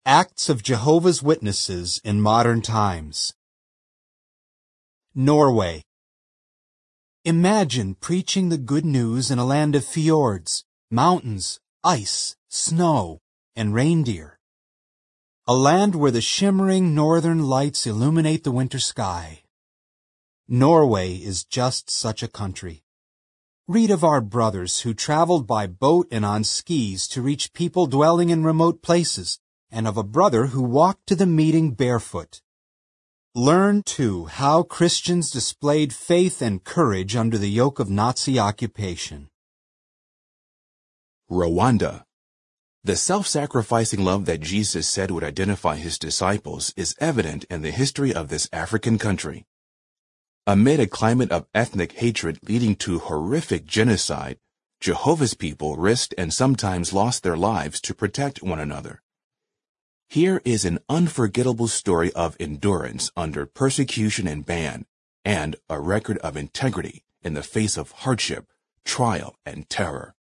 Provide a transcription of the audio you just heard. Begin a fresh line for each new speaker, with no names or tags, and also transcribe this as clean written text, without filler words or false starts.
Acts of Jehovah's Witnesses in Modern Times. Norway. Imagine preaching the good news in a land of fjords, mountains, ice, snow, and reindeer. A land where the shimmering northern lights illuminate the winter sky. Norway is just such a country. Read of our brothers who traveled by boat and on skis to reach people dwelling in remote places, and of a brother who walked to the meeting barefoot. Learn, too, how Christians displayed faith and courage under the yoke of Nazi occupation.
Rwanda. The self-sacrificing love that Jesus said would identify his disciples is evident in the history of this African country. Amid a climate of ethnic hatred leading to horrific genocide, Jehovah's people risked and sometimes lost their lives to protect one another. Here is an unforgettable story of endurance under persecution and ban, and a record of integrity in the face of hardship, trial, and terror.